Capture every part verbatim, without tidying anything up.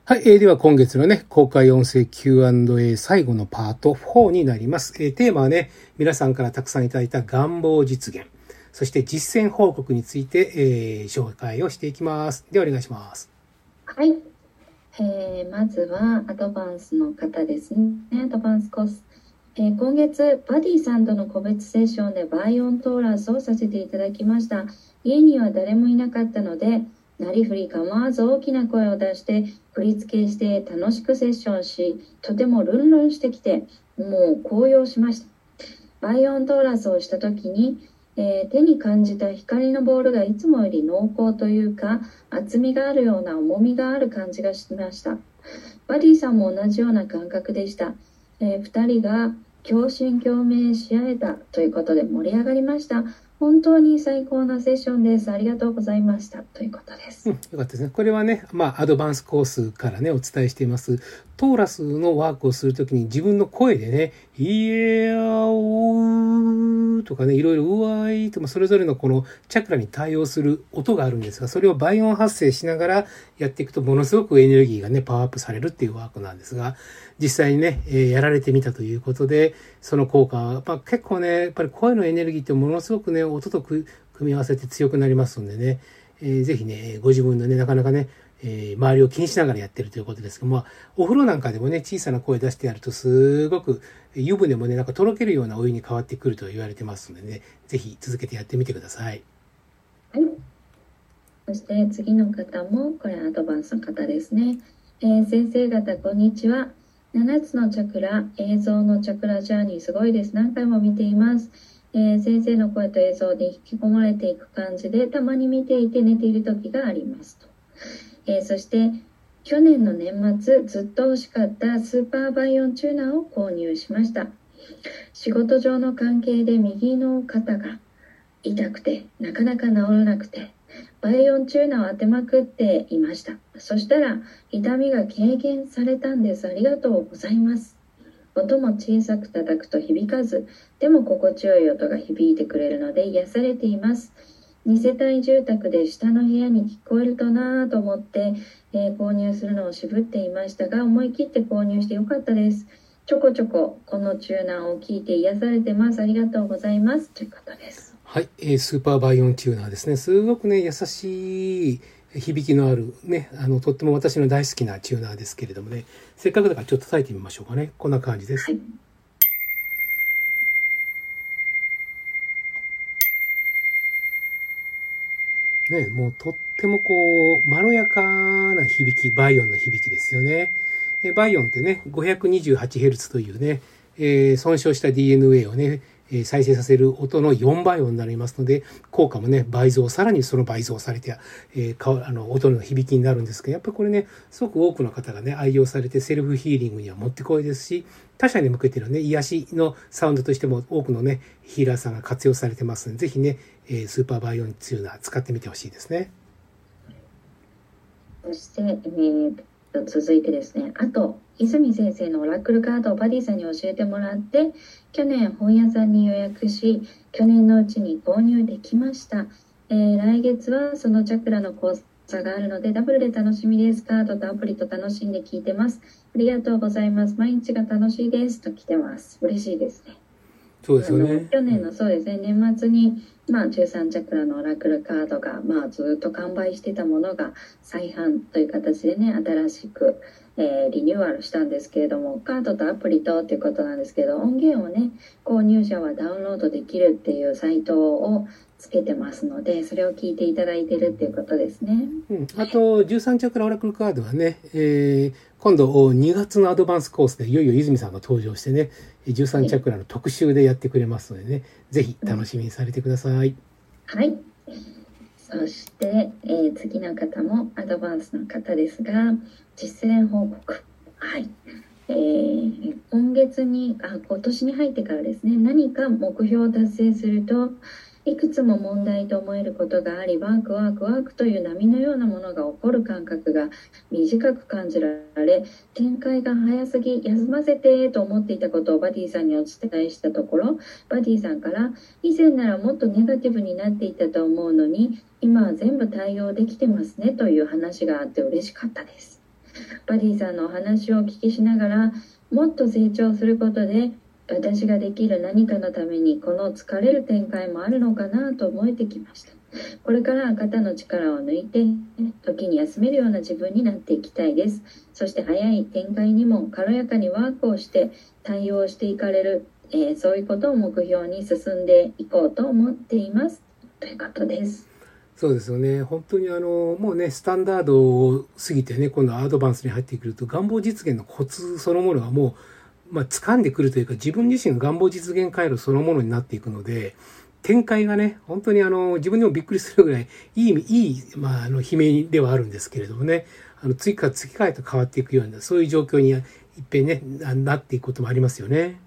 はい、えー、では今月のね、公開音声 キューアンドエー 最後のパートフォーになります。えー、テーマはね、皆さんからたくさんいただいた願望実現、そして実践報告について、えー、紹介をしていきます。ではお願いします。 はい、えー、まずはアドバンスの方ですね。アドバンスコース。えー、今月、バディさんとの個別セッションでバイオントーラスをさせていただきました。家には誰もいなかったので、なりふり構わず大きな声を出して振り付けして楽しくセッションし、とてもルンルンしてきて、もう高揚しました。バイオントーラスをした時に、えー、手に感じた光のボールがいつもより濃厚というか、厚みがあるような重みがある感じがしました。バディさんも同じような感覚でした。えー、ふたりが共振共鳴し合えたということで盛り上がりました。本当に最高なセッションです。ありがとうございましたということです。 うん、よかったですね。これはね、まあアドバンスコースからねお伝えしていますトーラスのワークをするときに自分の声でね、イエーオーとかね、いろいろうわいとかそれぞれのこのチャクラに対応する音があるんですが、それを倍音発生しながらやっていくとものすごくエネルギーがねパワーアップされるっていうワークなんですが、実際にね、えー、やられてみたということで、その効果は、まあ、結構ねやっぱり声のエネルギーってものすごくね音と組み合わせて強くなりますのでね、えー、ぜひねご自分のねなかなかね、えー、周りを気にしながらやってるということですけども、まあ、お風呂なんかでもね小さな声出してやるとすごく湯船もねなんかとろけるようなお湯に変わってくると言われてますのでね、ぜひ続けてやってみてください。 はい、そして次の方もこれアドバンスの方ですね。えー、先生方こんにちは。ななつのチャクラ、映像のチャクラジャーニーすごいです。何回も見ています。えー、先生の声と映像で引き込まれていく感じでたまに見ていて寝ている時がありますと。えー、そして去年の年末ずっと欲しかったスーパーバイオンチューナーを購入しました。仕事上の関係で右の肩が痛くてなかなか治らなくてバイオンチューナーを当てまくっていました。そしたら痛みが軽減されたんです。ありがとうございます。音も小さく叩くと響かず、でも心地よい音が響いてくれるので癒されています。に世帯住宅で下の部屋に聞こえるとなぁと思って、えー、購入するのを渋っていましたが、思い切って購入してよかったです。ちょこちょここのチューナーを聞いて癒されてます。ありがとうございますということです。 はい、えー、スーパーバイオンチューナーですね。すごくね優しい響きのあるね、あのとっても私の大好きなチューナーですけれどもね、せっかくだからちょっと叩いてみましょうかね。こんな感じです。はい、ね、もうとってもこうまろやかな響き、バイオンの響きですよね。バイオンってね ごひゃくにじゅうはちヘルツ というね、えー、損傷した ディーエヌエー をね再生させる音のよんばい音になりますので、効果もね倍増、さらにその倍増されて、えー、あの音の響きになるんですけど、やっぱりこれねすごく多くの方がね愛用されてセルフヒーリングにはもってこいですし、他者に向けてのね癒しのサウンドとしても多くのねヒーラーさんが活用されてますので、ぜひねスーパーバイオンチューナー使ってみてほしいですね。 そして、えー、続いてですね、あと泉先生のオラクルカードをバディさんに教えてもらって、去年本屋さんに予約し、去年のうちに購入できました。えー、来月はそのチャクラの講座があるのでダブルで楽しみです。カードとアプリと楽しんで聞いてます。ありがとうございます。毎日が楽しいですと来てます。嬉しいですね。 そうですよね。 去年のそうですね、年末に、まあ、じゅうさんチャクラのオラクルカードが、まあ、ずっと完売してたものが再販という形でね、新しく、えー、リニューアルしたんですけれども、カードとアプリとっていうことなんですけど、音源をね、購入者はダウンロードできるっていうサイトをつけてますので、それを聞いていただいてるっていうことですね。 うん、あとじゅうさんチャクラオラクルカードはね、えー、今度にがつのアドバンスコースでいよいよ泉さんが登場してね、じゅうさんチャクラの特集でやってくれますのでね、ぜひ楽しみにされてください。 はい、そして、えー、次の方もアドバンスの方ですが、実践報告。はい。えー、今月にあ、今年に入ってからですね、何か目標を達成すると、いくつも問題と思えることがあり、ワークワークワークという波のようなものが起こる感覚が短く感じられ、展開が早すぎ、休ませてと思っていたことをバディさんにお伝えしたところ、バディさんから、以前ならもっとネガティブになっていたと思うのに、今は全部対応できてますねという話があって嬉しかったです。 バディさんのお話をお聞きしながら、もっと成長することで私ができる何かのためにこの疲れる展開もあるのかなと思えてきました。これからは肩の力を抜いて時に休めるような自分になっていきたいです。そして早い展開にも軽やかにワークをして対応していかれる、えー、そういうことを目標に進んでいこうと思っていますということです。 そうですよね。本当にあの、もうね、スタンダードを過ぎてね、今度アドバンスに入ってくると、願望実現のコツそのものがもう、まあ、掴んでくるというか、自分自身が願望実現回路そのものになっていくので、展開がね、本当にあの、自分でもびっくりするぐらい、いい、いい、まあ、あの、悲鳴ではあるんですけれどもね、あの、次から次からと変わっていくような、そういう状況にいっぺんね、なっていくこともありますよね。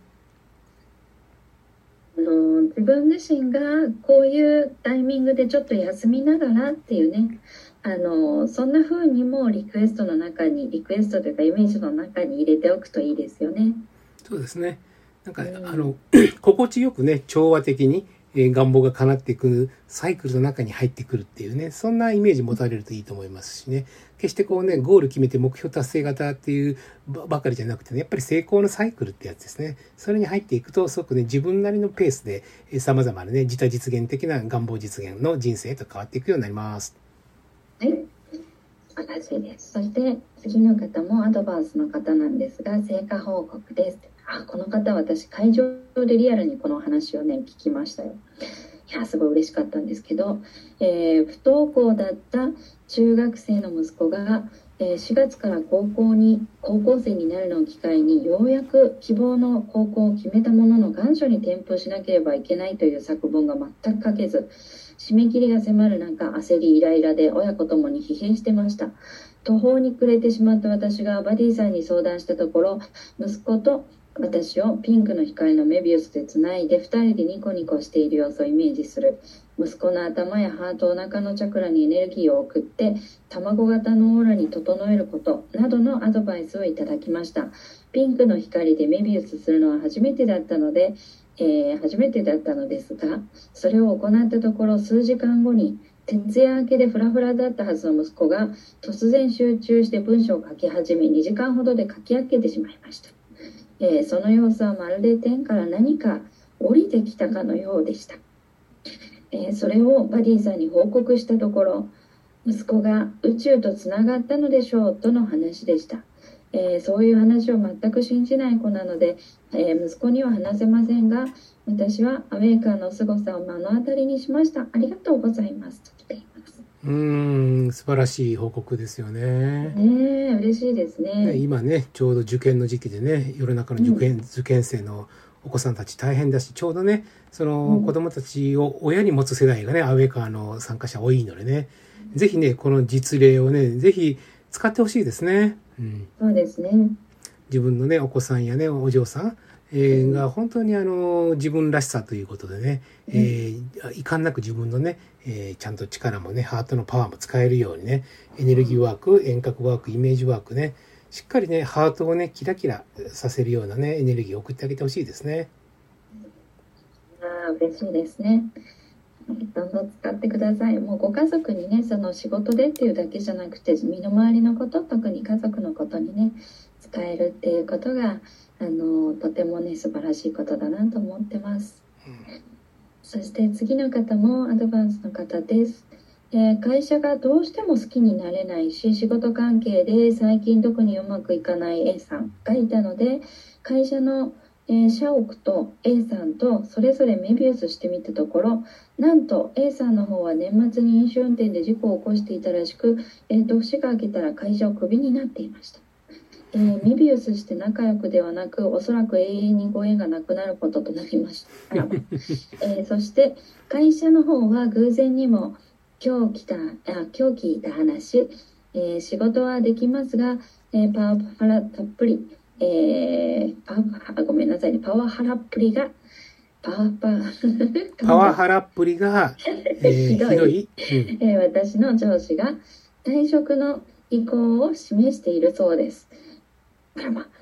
あの自分自身がこういうタイミングでちょっと休みながらっていうね、あのそんな風にもリクエストの中にリクエストというかイメージの中に入れておくといいですよね。 そうですね。なんか、 うん、 あの心地よくね、調和的に、えー、願望が叶っていくサイクルの中に入ってくるっていうね、そんなイメージ持たれるといいと思いますしね。決してこうね、ゴール決めて目標達成型っていうばかりじゃなくてね、やっぱり成功のサイクルってやつですね。それに入っていくと、すごくね、自分なりのペースで、えー、様々なね、自他実現的な願望実現の人生へと変わっていくようになります。 はい。素晴らしいです。そして次の方もアドバンスの方なんですが、成果報告です。あ、この方、私会場でリアルにこの話をね聞きましたよ。いや、すごい嬉しかったんですけど、えー、不登校だった中学生の息子が、えー、しがつから高校に高校生になるのを機会にようやく希望の高校を決めたものの願書に添付しなければいけないという作文が全く書けず、締め切りが迫る中、焦りイライラで親子ともに疲弊してました。途方に暮れてしまった私がバディさんに相談したところ、息子と私をピンクの光のメビウスでつないでふたりでニコニコしている様子をイメージする。息子の頭やハート、お腹のチャクラにエネルギーを送って卵型のオーラに整えることなどのアドバイスをいただきました。ピンクの光でメビウスするのは初めてだったので、えー、初めてだったのですが、それを行ったところ数時間後に徹夜明けでフラフラだったはずの息子が突然集中して文章を書き始めにじかんほどで書き上げてしまいました。えー、その様子はまるで天から何か降りてきたかのようでした。えー、それをバディさんに報告したところ、息子が宇宙とつながったのでしょうとの話でした。えー、そういう話を全く信じない子なので、えー、息子には話せませんが、私はアウェイカーの凄さを目の当たりにしました。ありがとうございますと来ています。 うーん、素晴らしい報告ですよね。 ねえ、嬉しいですね。 ね、今ね、ちょうど受験の時期でね、世の中の受験、うん、受験生のお子さんたち大変だし、ちょうどね、その子供たちを親に持つ世代がね、アウェイカーの参加者多いのでね、ぜひね、この実例をね、ぜひ使ってほしいですね。うん、 そうですね。 自分のね、お子さんやね、お嬢さん、えー、が本当にあの自分らしさということでね、うん、えー、遺憾なく自分のね、えー、ちゃんと力もね、ハートのパワーも使えるようにね、エネルギーワーク、遠隔ワーク、イメージワークね、しっかりね、ハートをね、キラキラさせるようなね、エネルギーを送ってあげてほしいですね。 ああ、嬉しいですね。どんどん使ってください。もうご家族にね、その仕事でっていうだけじゃなくて、身の回りのこと、特に家族のことにね、使えるっていうことが、あのとてもね、素晴らしいことだなと思ってます。うん、そして次の方もアドバンスの方です。えー、会社がどうしても好きになれないし、仕事関係で最近特にうまくいかない A さんがいたので、会社の、えー、社屋と A さんとそれぞれメビウスしてみたところ、なんと A さんの方は年末に飲酒運転で事故を起こしていたらしく、えー、年が明けたら会社をクビになっていました。えー、メビウスして仲良くではなく、おそらく永遠にご縁がなくなることとなりました。えー、そして会社の方は偶然にも今日来たあ今日聞いた話、えー、仕事はできますが、えー、パワハラたっぷり、えー、パごめんなさいねパワハラっぷりがパワパパワハラっぷりが、えー、ひどい、ひどい、 うん、えー、私の上司が退職の意向を示しているそうです。まあ、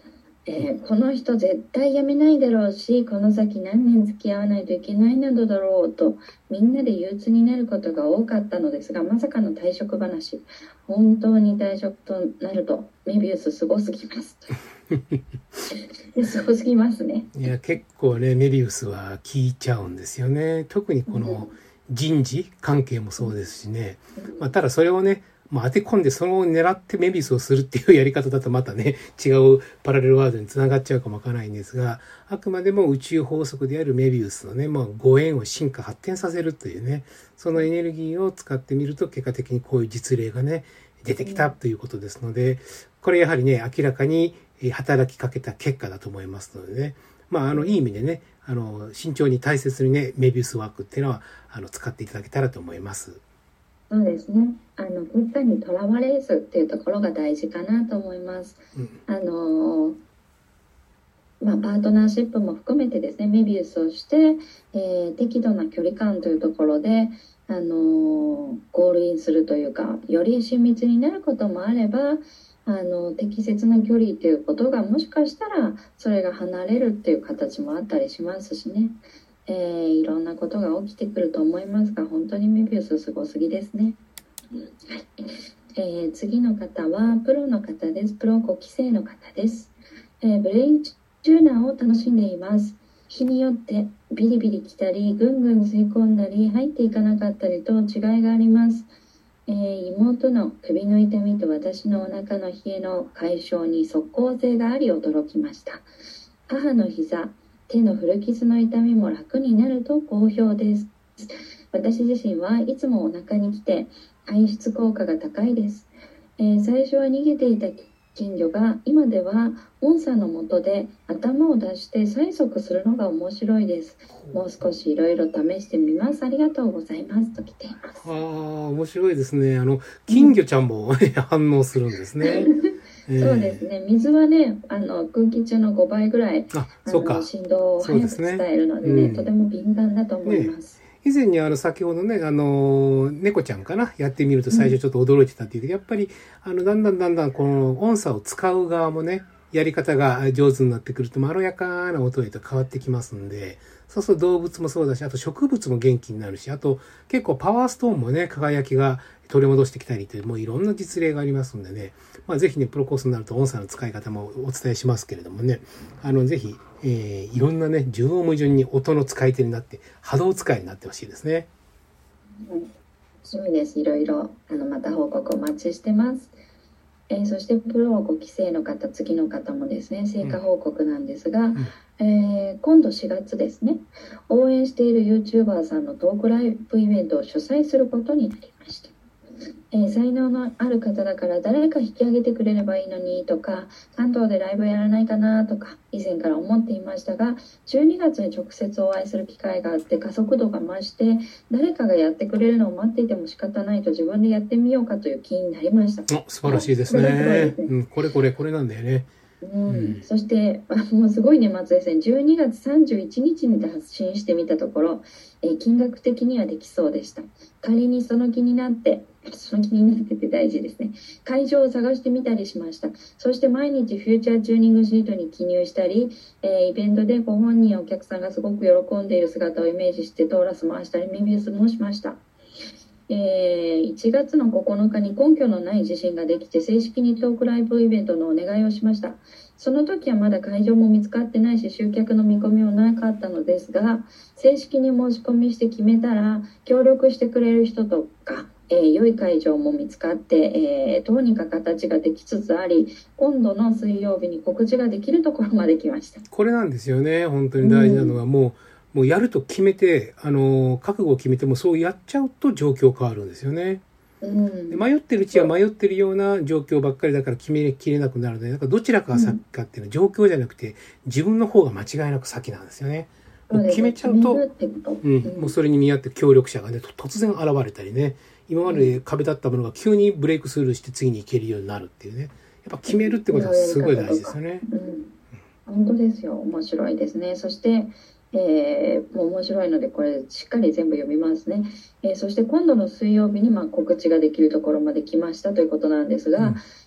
えーこの人絶対辞めないだろうし、この先何年付き合わないといけないなどだろうとみんなで憂鬱になることが多かったのですが、まさかの退職話。本当に退職となるとメビウスすごすぎますすごすぎますね。 いや結構ねメビウスは効いちゃうんですよね。特にこの人事関係もそうですしね、まあ、ただそれをねまあ、当て込んでそれを狙ってメビウスをするっていうやり方だとまたね違うパラレルワールドにつながっちゃうかもわからないんですが、あくまでも宇宙法則であるメビウスのね、まあ、ご縁を進化発展させるというね、そのエネルギーを使ってみると結果的にこういう実例がね出てきたということですので、これやはりね明らかに働きかけた結果だと思いますのでね、まああのいい意味でねあの慎重に大切にねメビウスワークっていうのはあの使っていただけたらと思います。 そうですね。あの結果にとらわれずっていうところが大事かなと思います。 うん、 あのまあ、パートナーシップも含めてですね、メビウスをして、えー適度な距離感というところで、あのゴールインするというか、より親密になることもあれば、あの適切な距離ということがもしかしたらそれが離れるっていう形もあったりしますしね。えーいろんなことが起きてくると思いますが、本当にメビウスすごすぎですね。えー次の方はプロの方です。プロごきせいの方です。えーブレインチューナーを楽しんでいます。日によってビリビリ来たり、ぐんぐん吸い込んだり、入っていかなかったりと違いがあります。えー妹の首の痛みと私のお腹の冷えの解消に即効性があり驚きました。母の膝、手の古傷の痛みも楽になると好評です。私自身はいつもお腹に来て排出効果が高いです。えー最初は逃げていた金魚が今ではオンさんの下で頭を出して催促するのが面白いです。もう少しいろいろ試してみます。ありがとうございますと来ています。 ああ面白いですね。あの金魚ちゃんも、反応するんですね。 そうですね。水はね、あの空気中のごばいぐらいああそうかの振動を早く伝えるのでね、 そうですねうんとても敏感だと思います。 以前にあの先ほどねあの猫ちゃんかなやってみると最初ちょっと驚いてたっていうけど、やっぱりあのだんだんだんだんこの音叉を使う側もねやり方が上手になってくるとまろやかな音へと変わってきますんで、そうすると動物もそうだし、あと植物も元気になるし、あと結構パワーストーンもね輝きが取り戻してきたりという、もういろんな実例がありますんでね、まあ、ぜひねプロコースになると音叉の使い方もお伝えしますけれどもね、あのぜひ、えーいろんなね縦横無尽に音の使い手になって波動使いになってほしいですね。 うん楽しみです。いろいろあのまた報告お待ちしてます。えーそしてプロごきせいの方、次の方もですね、成果報告なんですが、 んえー今度しがつですね、応援している YouTuber さんのトークライブイベントを主催することになりました。えー才能のある方だから誰か引き上げてくれればいいのにとか、関東でライブやらないかなとか以前から思っていましたが、じゅうにがつに直接お会いする機会があって加速度が増して、誰かがやってくれるのを待っていても仕方ないと自分でやってみようかという気になりました。 お素晴らしいですこれがすごいね。 ですねうん、これこれこれなんだよね。 うんうんそしてあもうすごい年末ですね。じゅうにがつさんじゅういちにちに発信してみたところ、えー金額的にはできそうでした。仮にその気になってその気になってて大事ですね。会場を探してみたりしました。そして毎日フューチャーチューニングシートに記入したり、えーイベントでご本人やお客さんがすごく喜んでいる姿をイメージしてトーラス回したりメビウスもしました。えーいちがつのここのかに根拠のない自信ができて正式にトークライブイベントのお願いをしました。その時はまだ会場も見つかってないし集客の見込みもなかったのですが、正式に申し込みして決めたら協力してくれる人とか、えー良い会場も見つかって、えーどうにか形ができつつあり、今度の水曜日に告知ができるところまで来ました。 これなんですよね。本当に大事なのは、もうもうやると決めて、あの覚悟を決めてもそうやっちゃうと状況変わるんですよね。 うんで迷ってるうちは迷ってるような状況ばっかりだから決めきれなくなるので、だからどちらかが先かっていうのは状況じゃなくて自分の方が間違いなく先なんですよね。もう決めちゃうと、 決めるってことうん、もうそれに見合って協力者がねと突然現れたりね、今まで壁だったものが急にブレイクスルーして次に行けるようになるっていうね、やっぱ決めるってことはすごい大事ですよね。 うん、本当ですよ。面白いですね。そして、えーもう面白いのでこれしっかり全部読みますね。えーそして今度の水曜日にまあ告知ができるところまで来ましたということなんですが、 うん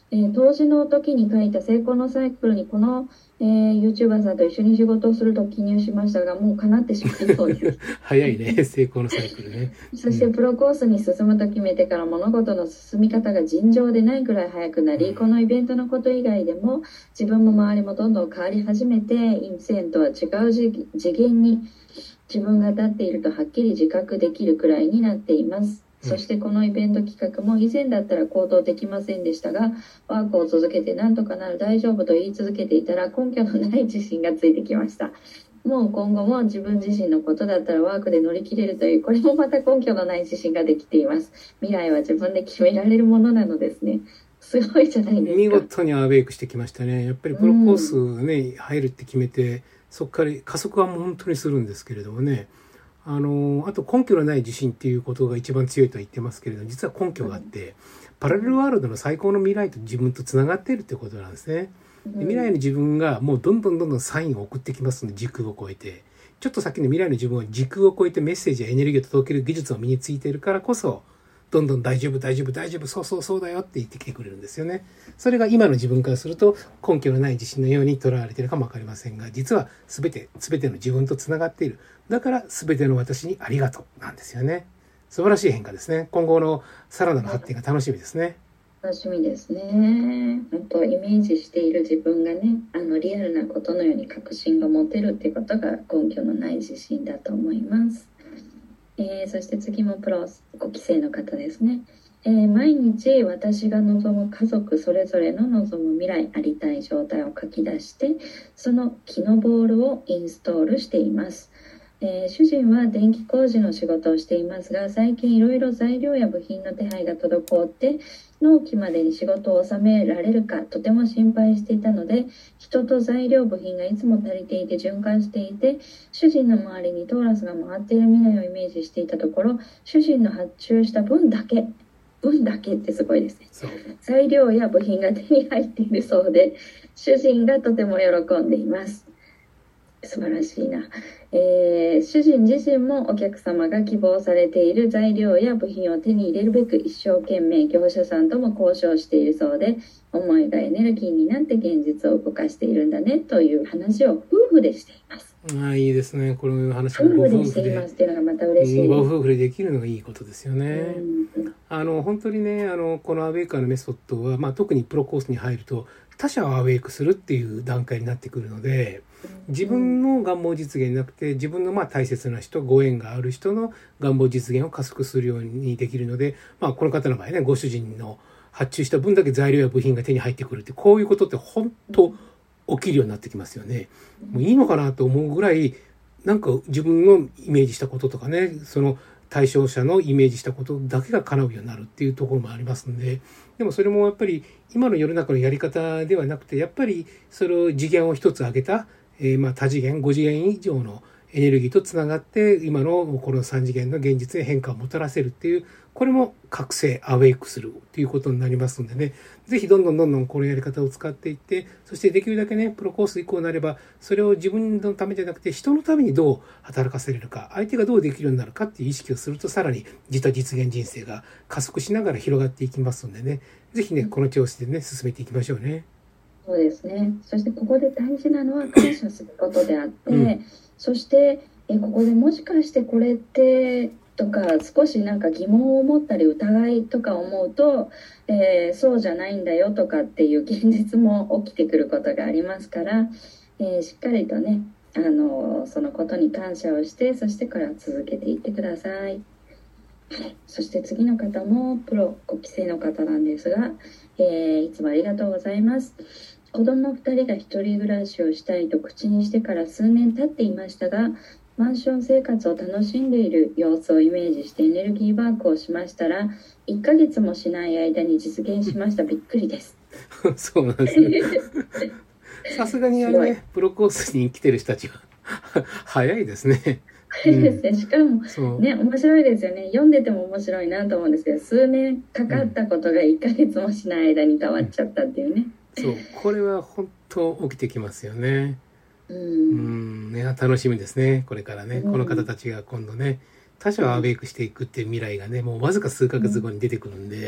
えー、当時の時に書いた成功のサイクルにこの、えー、YouTuber さんと一緒に仕事をすると記入しましたが、もう叶ってしまいそうです。 早いね、成功のサイクルね。 そしてプロコースに進むと決めてから物事の進み方が尋常でないくらい早くなり、 うん、 このイベントのこと以外でも自分も周りもどんどん変わり始めて、以前とは違う次元に自分が立っているとはっきり自覚できるくらいになっています。そしてこのイベント企画も以前だったら行動できませんでしたが、ワークを続けてなんとかなる、大丈夫と言い続けていたら根拠のない自信がついてきました。もう今後も自分自身のことだったらワークで乗り切れるという、これもまた根拠のない自信ができています。未来は自分で決められるものなのですね。すごいじゃないですか。 見事にアウェイクしてきましたね。やっぱりプロコースね、入るって決めて、そこから加速はもう本当にするんですけれどもね。あのあと根拠のない自信っていうことが一番強いとは言ってますけれども、実は根拠があって、パラレルワールドの最高の未来と自分とつながっているってことなんですね。で未来の自分がもうどんどんどんどんサインを送ってきますので、時空を超えて、ちょっと先の未来の自分は時空を超えてメッセージやエネルギーを届ける技術を身についているからこそ、どんどん大丈夫大丈夫大丈夫そうそうそうだよって言ってきてくれるんですよね。それが今の自分からすると根拠のない自信のように捉えられているかもわかりませんが、実は全て全ての自分とつながっている。だから全ての私にありがとうなんですよね。素晴らしい変化ですね。今後のさらなる発展が楽しみですね。 楽しみですね。あとイメージしている自分がね、あのリアルなことのように確信が持てるってことが根拠のない自信だと思います。えー、そして次もプロご期生の方ですね。えー、毎日私が望む家族それぞれの望む未来ありたい状態を書き出して、その木のボールをインストールしています。えー、主人は電気工事の仕事をしていますが、最近いろいろ材料や部品の手配が滞って納期までに仕事を収められるかとても心配していたので、人と材料部品がいつも足りていて循環していて、主人の周りにトーラスが回っている未来をイメージしていたところ、主人の発注した分だけ分だけってすごいですね。材料や部品が手に入っているそうで、主人がとても喜んでいます。素晴らしいな。えー、主人自身もお客様が希望されている材料や部品を手に入れるべく一生懸命業者さんとも交渉しているそうで、思いがエネルギーになって現実を動かしているんだねという話を夫婦でしています。 ああ、いいですね。この話もご夫婦でしていますっていうのがまた嬉しい。 ご夫婦でできるのがいいことですよね。 うん、 あの本当にね、あのこのアウェイカーのメソッドは、まあ、特にプロコースに入ると他者をアウェイクするっていう段階になってくるので、自分の願望実現じゃなくて、自分のまあ大切な人、ご縁がある人の願望実現を加速するようにできるので、まあ、この方の場合ね、ご主人の発注した分だけ材料や部品が手に入ってくるって、こういうことって本当起きるようになってきますよね。もういいのかなと思うぐらい、なんか自分のイメージしたこととかね、その対象者のイメージしたことだけが叶うようになるっていうところもありますんで、でもそれもやっぱり今の世の中のやり方ではなくて、やっぱりそれを次元を一つ上げた、えー、まあ多次元、ご次元以上のエネルギーとつながって、今のこのさん次元の現実に変化をもたらせるっていう、これも覚醒、アウェイクするっていうことになりますんでね、ぜひどんどんどんどんこのやり方を使っていって、そしてできるだけね、プロコース以降になれば、それを自分のためじゃなくて、人のためにどう働かせれるか、相手がどうできるようになるかっていう意識をすると、さらに自他実現人生が加速しながら広がっていきますんでね、ぜひね、この調子でね、進めていきましょうね。 そうですね。そしてここで大事なのは感謝することであって、うん、そしてえここでもしかしてこれってとか少しなんか疑問を持ったり疑いとか思うと、えー、そうじゃないんだよとかっていう現実も起きてくることがありますから、えー、しっかりとねあのそのことに感謝をして、そしてこれは続けていってください。そして次の方もプロご期生の方なんですが、えー、いつもありがとうございます。子供ふたりが一人暮らしをしたいと口にしてから数年経っていましたが、マンション生活を楽しんでいる様子をイメージしてエネルギーワークをしましたら、いっかげつもしない間に実現しました。びっくりです。 そうなんですね。さすがにあれね、プロコースに来てる人たちは早いですね。 早いですね。しかもね、面白いですよね。読んでても面白いなと思うんですけど、数年かかったことがいっかげつもしない間に変わっちゃったっていうね。 そう、これは本当起きてきますよね。うん、うんね、楽しみですね。これからね、うん、この方たちが今度ね、他者をアウェイクしていくっていう未来がね、もうわずか数ヶ月後に出てくるんで、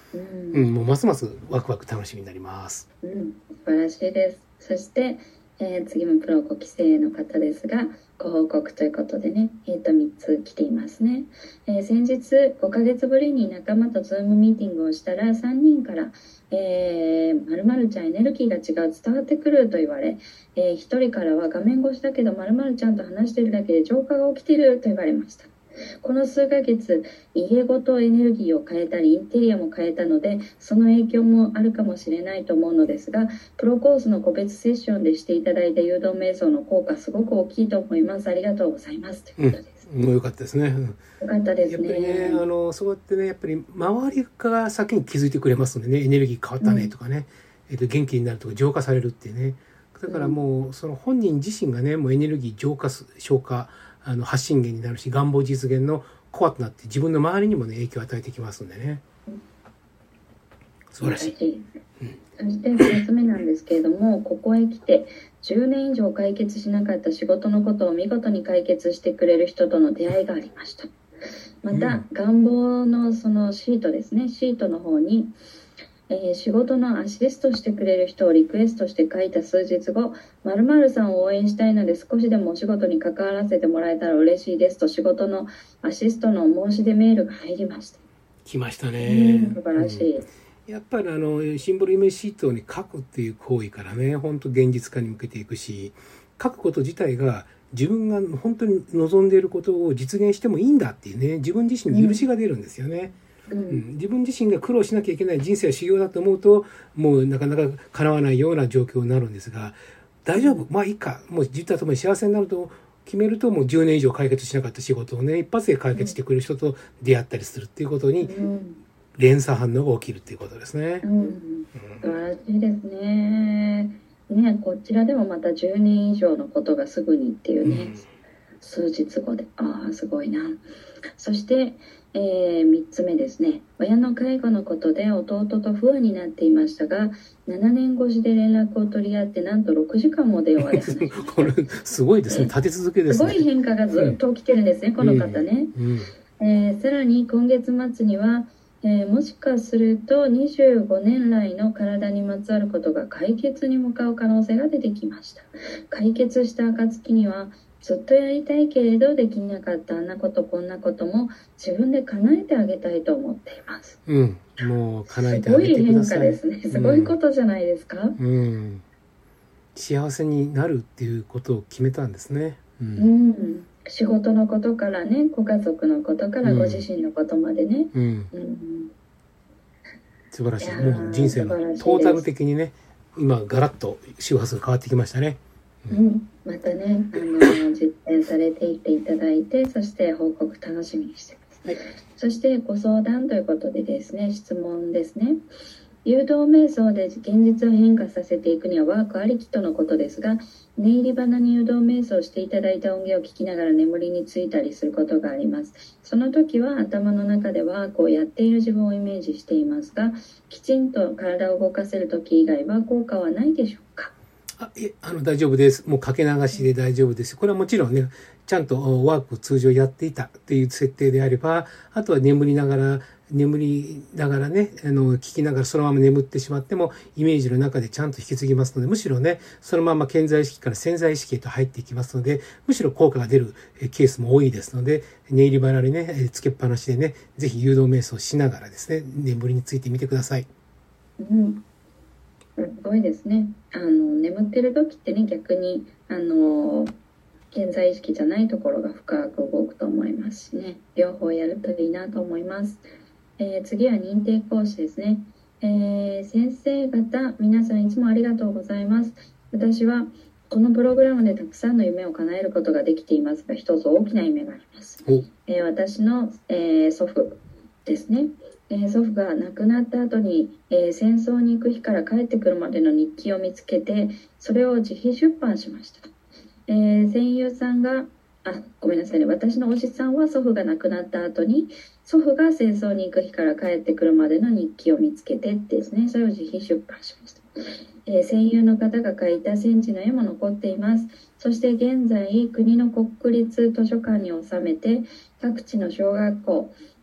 ううんん、もうますますワクワク楽しみになります。 うん、素晴らしいです。そして、えー次もプロご期生の方ですが、ご報告ということでね、えー、とみっつ来ていますね。えー先日ごかげつぶりに仲間とズームミーティングをしたら、さんにんから「えー、〇〇ちゃんエネルギーが違う、伝わってくる」と言われ、えー、ひとりからは画面越しだけど〇〇ちゃんと話してるだけで浄化が起きてると言われました。この数ヶ月、家ごとエネルギーを変えたりインテリアも変えたので、その影響もあるかもしれないと思うのですが、プロコースの個別セッションでしていただいた誘導瞑想の効果すごく大きいと思います。ありがとうございますということです。 うん、もう良かったですね。うんよかったですやっぱりね、 ね。 あのそうやってね、やっぱり周りが先に気づいてくれますのでね、エネルギー変わったねとかね、えっと元気になるとか浄化されるっていうね。だからもうその本人自身がね、もうエネルギー浄化す消化あの発信源になるし、願望実現のコアとなって自分の周りにもね影響を与えてきますんでね。素晴らしい。 そしてふたつめなんですけれども、ここへ来てじゅうねん以上解決しなかった仕事のことを見事に解決してくれる人との出会いがありました。また、 うん願望のそのシートですね、シートの方に、えー仕事のアシストしてくれる人をリクエストして書いた数日後、〇〇さんを応援したいので少しでもお仕事に関わらせてもらえたら嬉しいですと仕事のアシストの申し出メールが入りました。 来ましたうね。 ん、素晴らしい。 うんやっぱりあのシンボルイメージシートに書くっていう行為からね、本当現実化に向けていくし、書くこと自体が自分が本当に望んでいることを実現してもいいんだっていうね、自分自身に許しが出るんですよね。 ううんん、自分自身が苦労しなきゃいけない人生は修行だと思うと、もうなかなか叶わないような状況になるんですが、大丈夫、まあいいか、もう実態ともに幸せになると決めると、もうじゅうねん以上解決しなかった仕事をね、一発で解決してくれる人と出会ったりするっていうことにうん連鎖反応が起きるっていうことですねう。ん、素晴らしいですね。ね、こちらでもまたじゅうねん以上のことがすぐにっていうね、 うん数日後で、ああ、すごいな。そして、えー、みっつめですね。親の介護のことで弟と不安になっていましたが、ななねん越しで連絡を取り合って、なんとろくじかんも電話で話しました。 これすごいですね。立て続けですすね。 ごい変化がずっと起きてるんですね、この方ね。 うんえーさらに今月末には、えーもしかするとにじゅうごねん来の体にまつわることが解決に向かう可能性が出てきました。解決した暁にはずっとやりたいけれどできなかったあんなことこんなことも自分で叶えてあげたいと思っています。 うん、もう叶えすてあげごい変てください。 化ですね。すごいことじゃないですか。 うん、うん幸せになるっていうことを決めたんですね。う、 うんん、仕事のことからね、ご家族のことからご自身のことまでね。 うん、 うん素晴らしい。 いやーもう人生の素晴らしいですトータル的にね、今ガラッと周波数が変わってきましたね。 うん、またね、あの実践されていっていただいて、そして報告楽しみにしてます。 はいそしてご相談ということでですね、質問ですね。誘導瞑想で現実を変化させていくにはワークありきとのことですが、寝入り花に誘導瞑想をしていただいた音源を聞きながら眠りについたりすることがあります。その時は頭の中でワークをやっている自分をイメージしていますが、きちんと体を動かせる時以外は効果はないでしょうか。 あいえあの大丈夫です。もうかけ流しで大丈夫です。これはもちろんね、ちゃんとワークを通常やっていたっていう設定であれば、あとは眠りながら、眠りながらね、あの、聞きながらそのまま眠ってしまっても、イメージの中でちゃんと引き継ぎますので、むしろね、そのまま潜在意識から潜在意識へと入っていきますので、むしろ効果が出るケースも多いですので、寝入り腹にね、つけっぱなしでね、ぜひ誘導瞑想しながらですね、眠りについてみてください。 うんすごいですね。あの眠ってる時ってね、逆にあの現在意識じゃないところが深く動くと思いますしね、両方やるといいなと思います。えー次は認定講師ですね。えー先生方皆さんいつもありがとうございます。私はこのプログラムでたくさんの夢を叶えることができていますが、一つ大きな夢があります。 おえー私の、えー祖父ですね。えー祖父が亡くなった後に、えー戦争に行く日から帰ってくるまでの日記を見つけて、それを自費出版しました。えー戦友さんが、あ、ごめんなさいね。私のおじさんは祖父が亡くなった後に、祖父が戦争に行く日から帰ってくるまでの日記を見つけてですね、それを自費出版しました。えー戦友の方が描いた戦地の絵も残っています。そして現在、国の国立図書館に収めて、各地の小学校、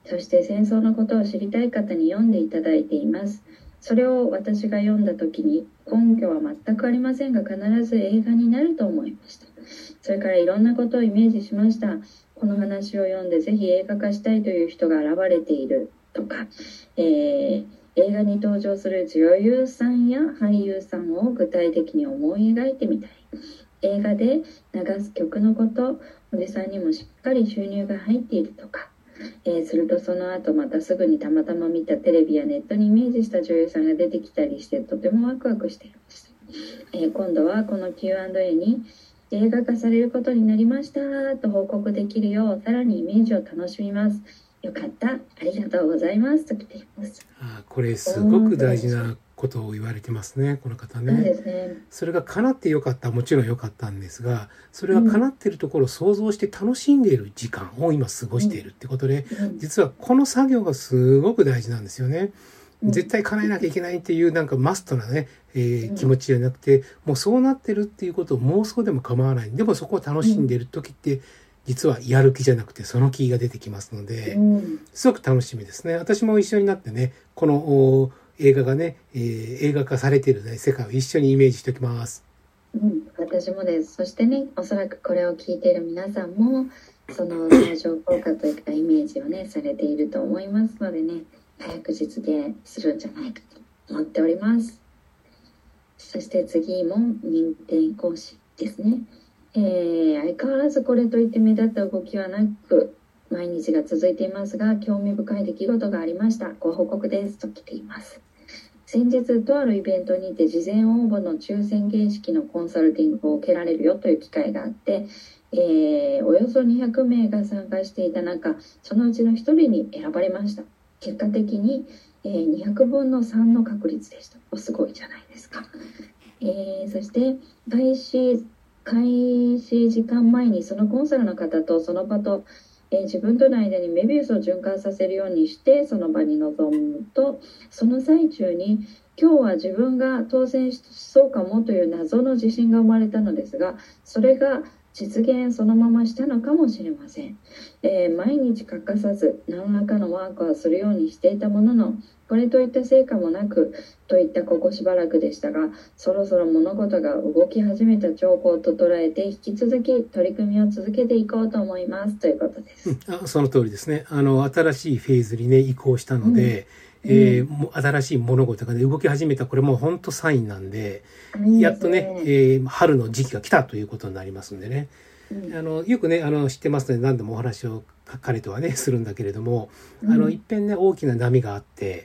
そして戦争のことを知りたい方に読んでいただいています。それを私が読んだ時に根拠は全くありませんが必ず映画になると思いました。それからいろんなことをイメージしました。この話を読んでぜひ映画化したいという人が現れているとか、えー、映画に登場する女優さんや俳優さんを具体的に思い描いてみたい。映画で流す曲のこと、おじさんにもしっかり収入が入っているとか、えー、するとその後またすぐにたまたま見たテレビやネットにイメージした女優さんが出てきたりしてとてもワクワクしていました。えー、今度はこの キューアンドエー に映画化されることになりましたと報告できるようさらにイメージを楽しみます。よかった、ありがとうございますと来ています。 あ、これすごく大事なことを言われてますね、この方ね。 そうですね。 それが叶ってよかった、もちろんよかったんですが、それが叶っているところを想像して楽しんでいる時間を今過ごしているってことで、 うん、 実はこの作業がすごく大事なんですよね。絶対叶えなきゃいけないっていうなんかマストなね、えー、気持ちじゃなくて、もうそうなってるっていうことを妄想でも構わない。でもそこを楽しんでいる時って、実はやる気じゃなくてその気が出てきますので、すごく楽しみですね。私も一緒になってね、この映画がね、えー、映画化されている、ね、世界を一緒にイメージしておきます。 うん、私もです。そしてね、おそらくこれを聞いている皆さんも、その相乗効果といったイメージをね、されていると思いますのでね、早く実現するんじゃないかと思っております。そして次も認定講師ですね。えー、相変わらずこれといって目立った動きはなく、毎日が続いていますが、興味深い出来事がありました。ご報告ですと来ています。先日、とあるイベントにて事前応募の抽選形式のコンサルティングを受けられるよという機会があって、えー、およそにひゃくめいが参加していた中、そのうちのひとりに選ばれました。結果的に、えー、にひゃくぶんのさんの確率でした。おすごいじゃないですか。えー、そして開始開始時間前にそのコンサルの方とその場と、えー、自分との間にメビウスを循環させるようにしてその場に臨むと、その最中に今日は自分が当選しそうかもという謎の自信が生まれたのですが、それが実現そのまましたのかもしれません。えー、毎日欠かさず何らかのワークはするようにしていたものの、これといった成果もなくといったここしばらくでしたが、そろそろ物事が動き始めた兆候と捉えて引き続き取り組みを続けていこうと思いますということです。 うん、あ、その通りですね。あの新しいフェーズにね移行したので、うん、えー、新しい物事がね動き始めた、これもう本当サインなんで、いいですね、やっとね、えー、春の時期が来たということになりますんでね。うん、あのよくねあの知ってますので何度もお話を彼とはねするんだけれども、うん、あのいっぺんね大きな波があって、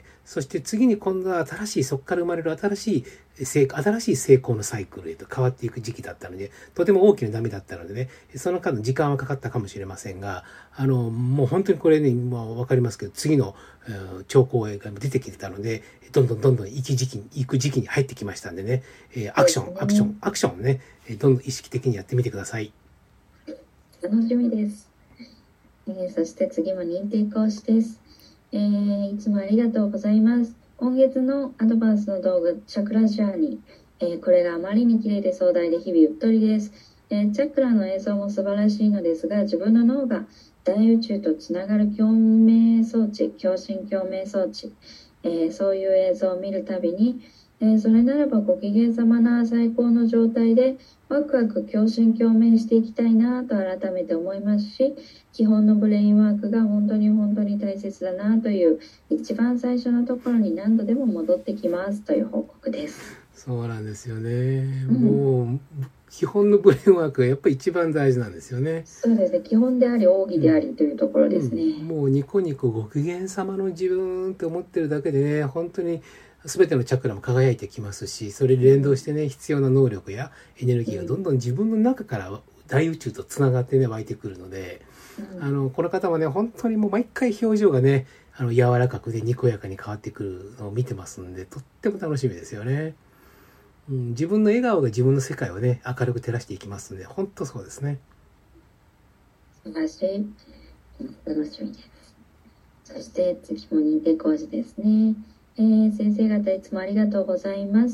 そして次に今度は新しい、そこから生まれる新しい成新しい成功のサイクルへと変わっていく時期だったので、とても大きな波だったのでね、その間の時間はかかったかもしれませんが、あのもう本当にこれね、まあ、分かりますけど次の、えー、兆候が出てきてたので、どんどんどんどん行く時期に行く時期に入ってきましたんでね、えー、アクションアクションアクションをねどんどん意識的にやってみてください。 楽しみです。えー、そして次も認定講師です。えー、いつもありがとうございます。今月のアドバンスの動画、チャクラジャーニー。えー、これがあまりに綺麗で壮大で日々うっとりです。えー、チャクラの映像も素晴らしいのですが、自分の脳が大宇宙とつながる共鳴装置、共振共鳴装置、えー、そういう映像を見るたびに、えー、それならばご機嫌様な最高の状態でワクワク共振共鳴していきたいなと改めて思いますし、基本のブレインワークが本当に本当に大切だなという一番最初のところに何度でも戻ってきますという報告です。 そうなんですよね、うん、もう基本のブレインワークがやっぱり一番大事なんですよね。 そうですね、基本であり奥義でありというところですね、 うんうん、もうニコニコご機嫌様の自分って思ってるだけでね、本当に全てのチャクラも輝いてきますし、それに連動してね必要な能力やエネルギーがどんどん自分の中から大宇宙とつながってね湧いてくるので、うん、あのこの方はね本当にもう毎回表情がねあの柔らかくでにこやかに変わってくるのを見てますんで、とっても楽しみですよね、うん、自分の笑顔が自分の世界をね明るく照らしていきますので、本当そうですね。 素晴らしい、楽しみです。そして次も認定講師ですね。えー、先生方いつもありがとうございます。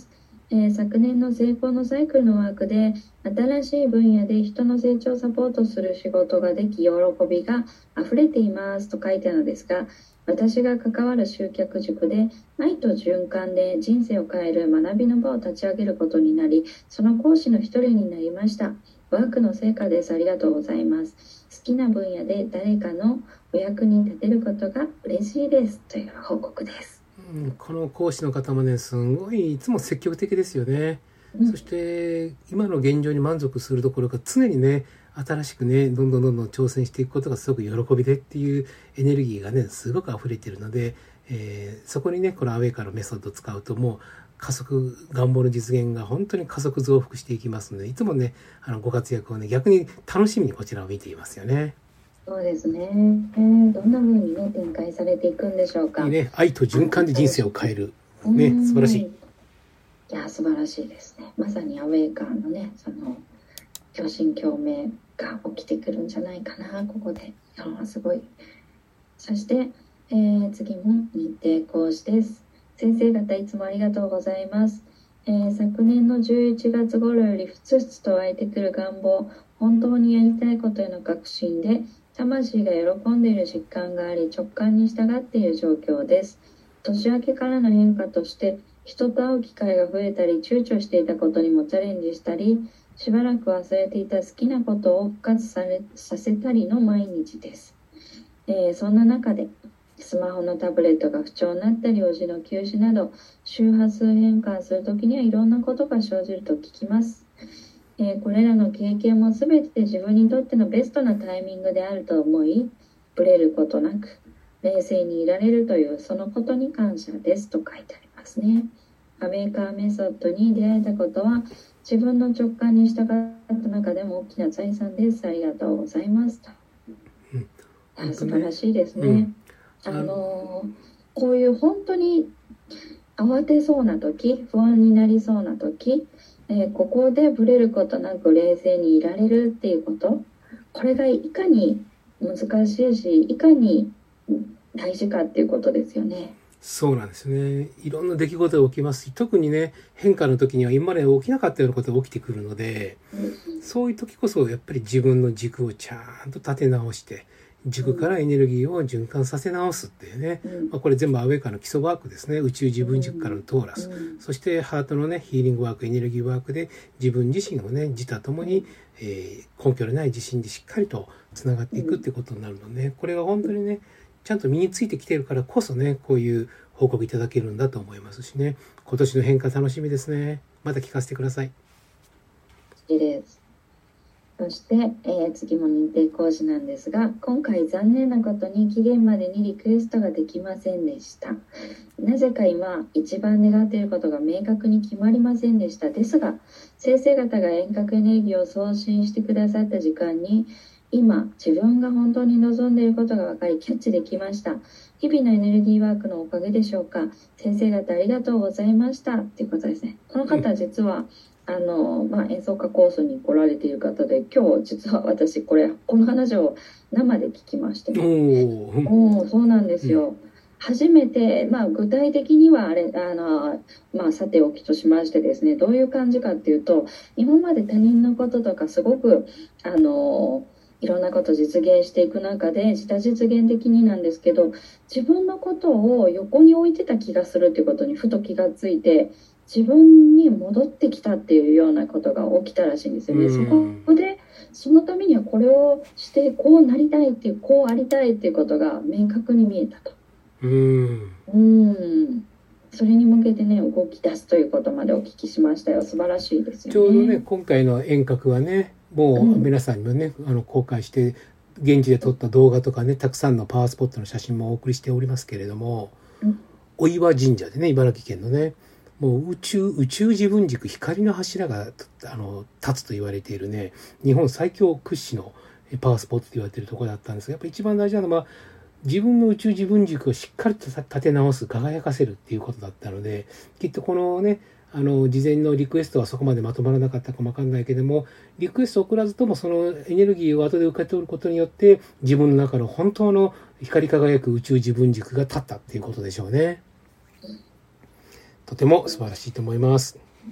えー昨年の成功のサイクルのワークで新しい分野で人の成長をサポートする仕事ができ喜びが溢れていますと書いてあるのですが、私が関わる集客塾で愛と循環で人生を変える学びの場を立ち上げることになり、その講師の一人になりました。ワークの成果です。ありがとうございます。好きな分野で誰かのお役に立てることが嬉しいですという報告です。 うん、この講師の方もね、すごいいつも積極的ですよね。 うん、 そして今の現状に満足するどころか常にね、新しくね、どんどんどんどん挑戦していくことがすごく喜びでっていうエネルギーがね、すごく溢れているので、えーそこにね、このアウェイカーのメソッドを使うともう加速、願望の実現が本当に加速増幅していきますので、いつもね、あのご活躍をね、逆に楽しみにこちらを見ていますよね。 そうですね。えーどんな風にね、展開されていくんでしょうか。 いいね、愛と循環で人生を変える。ね、 うん素晴らしい。 いや、素晴らしいですね。まさにアウェイカーのね、その、共振共鳴が起きてくるんじゃないかな、ここで。あすごい。そして、えー次も認定講師です。先生方、いつもありがとうございます。えー昨年のじゅういちがつ頃よりふつふつと湧いてくる願望、本当にやりたいことへの確信で、魂が喜んでいる実感があり、直感に従っている状況です。年明けからの変化として、人と会う機会が増えたり、躊躇していたことにもチャレンジしたり、しばらく忘れていた好きなことを復活されさせたりの毎日です。えーそんな中で、スマホのタブレットが不調になったり、おじの休止など、周波数変換するときにはいろんなことが生じると聞きます。えーこれらの経験も全て自分にとってのベストなタイミングであると思い、ブレることなく冷静にいられるというそのことに感謝ですと書いてありますね。アウェイカーメソッドに出会えたことは自分の直感に従った中でも大きな財産です。ありがとうございますと。 うんあ素晴らしいですね。 うんあのーこういう本当に慌てそうな時、不安になりそうな時、えーここでブレることなく冷静にいられるっていうこと、これがいかに難しいし、いかに大事かっていうことですよね。 そうなんですね。いろんな出来事が起きますし、特にね、変化の時には今まで起きなかったようなことが起きてくるので、そういう時こそやっぱり自分の軸をちゃんと立て直して、軸からエネルギーを循環させ直すっていうね、 うんまあ、これ全部アウェイカーの基礎ワークですね。宇宙自分軸からのトーラス、 うんそしてハートのねヒーリングワーク、エネルギーワークで自分自身をね自他ともに、えー根拠のない自信でしっかりとつながっていくってことになるので、ね、これが本当にねちゃんと身についてきてるからこそね、こういう報告いただけるんだと思いますしね。今年の変化楽しみですね。また聞かせてください。 いいです。そして、えー次も認定講師なんですが、今回残念なことに期限までにリクエストができませんでした。なぜか今一番願っていることが明確に決まりませんでした。ですが、先生方が遠隔エネルギーを送信してくださった時間に、今自分が本当に望んでいることが分かりキャッチできました。日々のエネルギーワークのおかげでしょうか。先生方ありがとうございましたっていうことですね。この方実は、あのまあ、演奏家コースに来られている方で、今日実は私これこの話を生で聞きまして、 おーおーそうなんですよ。初めて、まあ、具体的にはあれあの、まあ、さておきとしましてですね、どういう感じかっていうと、今まで他人のこととかすごくあのいろんなこと実現していく中で自他実現的になんですけど、自分のことを横に置いてた気がするっていうことにふと気がついて、自分に戻ってきたっていうようなことが起きたらしいんですよね。そこでそのためにはこれをしてこうなりたいっていう、こうありたいっていうことが明確に見えたと。 うんうんそれに向けてね動き出すということまでお聞きしましたよ。素晴らしいですよね。 ちょうどね今回の遠隔はねもう皆さんにもね、うん、あの公開して現地で撮った動画とかねたくさんのパワースポットの写真もお送りしておりますけれども、御岩神社でね茨城県のねもう宇宙宇宙自分軸光の柱があの立つと言われているね日本最強屈指のパワースポットと言われているところだったんですが、やっぱり一番大事なのは自分の宇宙自分軸をしっかりと立て直す、輝かせるっていうことだったので、きっとこのねあの事前のリクエストはそこまでまとまらなかったかもわかんないけども、リクエストを送らずともそのエネルギーを後で受け取ることによって自分の中の本当の光り輝く宇宙自分軸が立ったっていうことでしょうね。とても素晴らしいと思います。 うん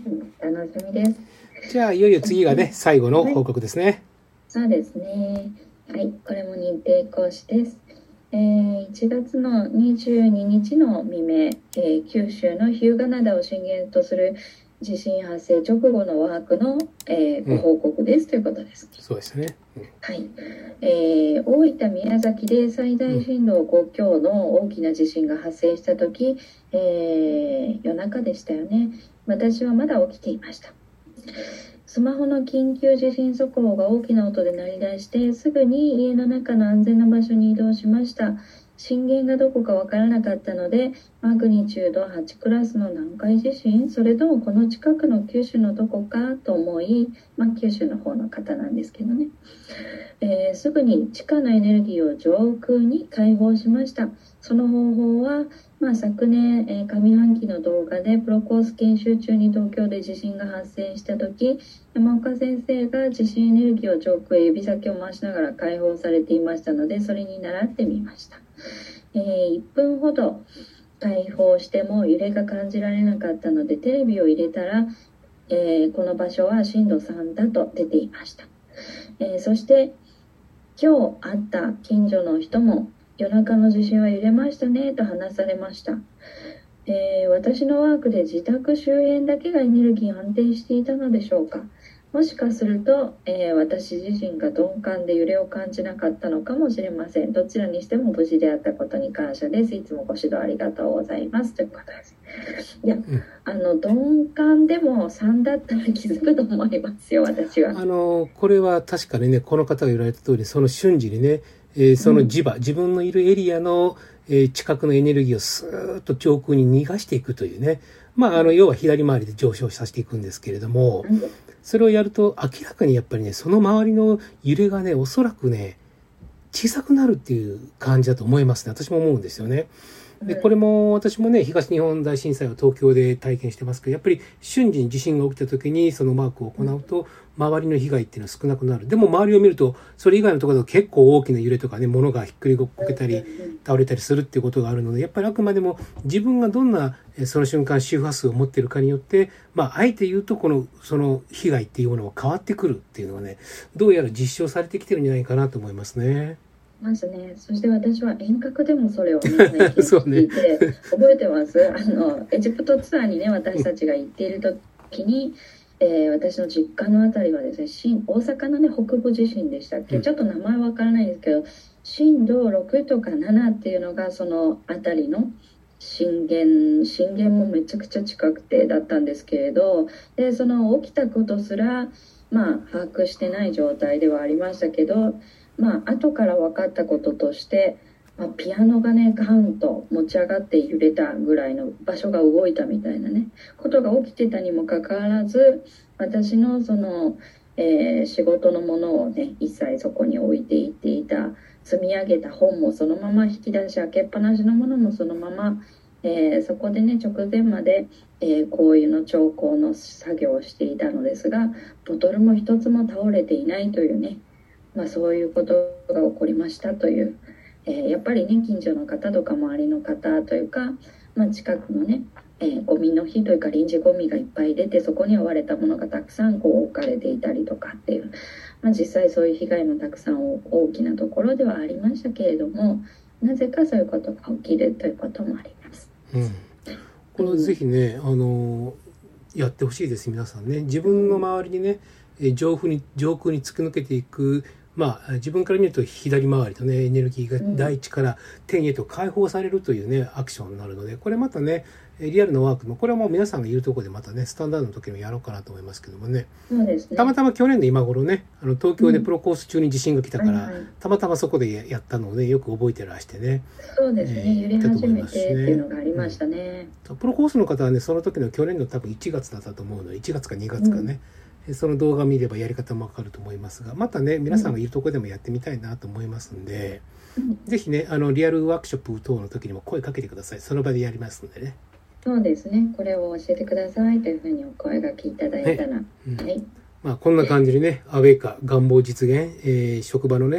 楽しみです。 じゃあいよいよ次がね、最後の報告ですね。はい、 そうですね。はい、これも認定講師です。えー、いちがつのにじゅうににちの未明、えー、九州の日向灘を震源とする地震発生直後のワークの、えー、ご報告です、うん、ということです。 そうですね。 うん、はい、えー、大分宮崎で最大震度ごきょうの大きな地震が発生した時、えー、夜中でしたよね。私はまだ起きていました。スマホの緊急地震速報が大きな音で鳴り出して、すぐに家の中の安全な場所に移動しました。震源がどこかわからなかったので、マグニチュードはちクラスの南海地震、それともこの近くの九州のどこかと思い、まあ、九州の方の方なんですけどね、えー、すぐに地下のエネルギーを上空に解放しました。その方法は、まあ、昨年、えー、上半期の動画でプロコース研修中に東京で地震が発生した時、山岡先生が地震エネルギーを上空へ指先を回しながら解放されていましたので、それに倣ってみました。えー、いっぷんほど解放しても揺れが感じられなかったので、テレビを入れたら、えー、この場所は震度さんだと出ていました。えー、そして今日会った近所の人も、夜中の地震は揺れましたねと話されました。えー、私のワークで自宅周辺だけがエネルギー安定していたのでしょうか。もしかすると、えー、私自身が鈍感で揺れを感じなかったのかもしれません。どちらにしても無事であったことに感謝です。いつもご指導ありがとうございますということです。いや、あの鈍感でもさんだったら気づくと思いますよ、私は。 あのこれは確かにね、この方が言われた通り、その瞬時にね、えー、その磁場、うん、自分のいるエリアの、えー、近くのエネルギーをスーッと上空に逃がしていくというね、まあ、あの要は左回りで上昇させていくんですけれども、うん、それをやると明らかにやっぱりね、その周りの揺れがね、おそらくね、小さくなるっていう感じだと思いますね。私も思うんですよね。で、これも私もね、東日本大震災を東京で体験してますけど、やっぱり瞬時に地震が起きた時にそのマークを行うと、周りの被害っていうのは少なくなる。でも周りを見ると、それ以外のところだと結構大きな揺れとかね、物がひっくりこけたり、倒れたりするっていうことがあるので、やっぱりあくまでも自分がどんなその瞬間周波数を持っているかによって、まあ、あえて言うと、この、その被害っていうものが変わってくるっていうのはね、どうやら実証されてきてるんじゃないかなと思いますね。 ますね。そして私は遠隔でもそれをね、聞いて、覚えてます。あの、エジプトツアーにね、私たちが行っている時に、えー、私の実家のあたりはですね、新大阪のね、北部地震でしたっけ、うん、ちょっと名前わからないんですけど、震度ろくとかななっていうのがそのあたりの震源、震源もめちゃくちゃ近くてだったんですけれど、で、その起きたことすら、まあ、把握してない状態ではありましたけど、まあ後から分かったこととして、まあ、ピアノがねガンと持ち上がって揺れたぐらいの場所が動いたみたいなねことが起きてたにもかかわらず、私のその、えー、仕事のものをね一切そこに置いていっていた、積み上げた本もそのまま引き出し、開けっぱなしのものもそのまま、えー、そこでね直前まで、えー、灯油の調光の作業をしていたのですが、ボトルも一つも倒れていないというね、まあ、そういうことが起こりましたという、えー、やっぱりね近所の方とか周りの方というか、まあ、近くのね、えー、ゴミの日というか臨時ゴミがいっぱい出て、そこには割れたものがたくさんこう置かれていたりとかっていう、まあ、実際そういう被害もたくさん大きなところではありましたけれども、なぜかそういうことが起きるということもあります。 うん、これはぜひね、あのやってほしいです。皆さんね、自分の周りにね、上空に上空に突き抜けていく、まあ、自分から見ると左回りとねエネルギーが大地から天へと解放されるというねアクションになるので、これまたねリアルのワークもこれはもう皆さんがいるところでまたねスタンダードの時にもやろうかなと思いますけどもね。 そうですね。 たまたま去年の今頃ね、あの東京でプロコース中に地震が来たから、うんはいはい、たまたまそこでやったのをねよく覚えてらしてね。 そうですね、えー、揺れ始めてっていうのがありましたね、 うん、プロコースの方はねその時の去年の多分いちがつだったと思うので、いちがつかにがつかね、うん、その動画見ればやり方もわかると思いますが、またね皆さんがいるところでもやってみたいなと思いますんで、うん、ぜひねあのリアルワークショップ等の時にも声かけてください。その場でやりますんでね。 そうですね、これを教えてくださいというふうにお声がけいただいたら、ねうんはい、まあ、こんな感じでねアウェイカ願望実現、えー、職場のね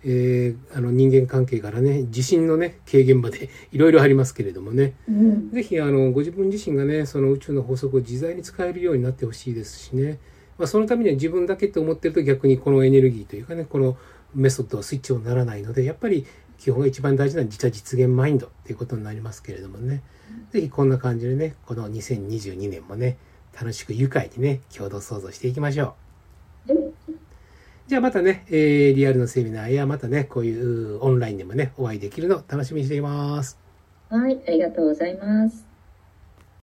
えー、あの人間関係からね、地震のね、軽減までいろいろありますけれどもね、 うん、 ぜひあのご自分自身がね、その宇宙の法則を自在に使えるようになってほしいですしね、まあ、そのためには自分だけと思ってると逆にこのエネルギーというかね、このメソッドはスイッチをならないので、やっぱり基本が一番大事な実は実現マインドっていうことになりますけれどもね、ぜひこんな感じでね、このにせんにじゅうにねんもね、楽しく愉快にね、共同創造していきましょう。じゃあまたね、えー、リアルのセミナーやまたね、こういうオンラインでもね、お会いできるのを楽しみにしています。 はい、ありがとうございます。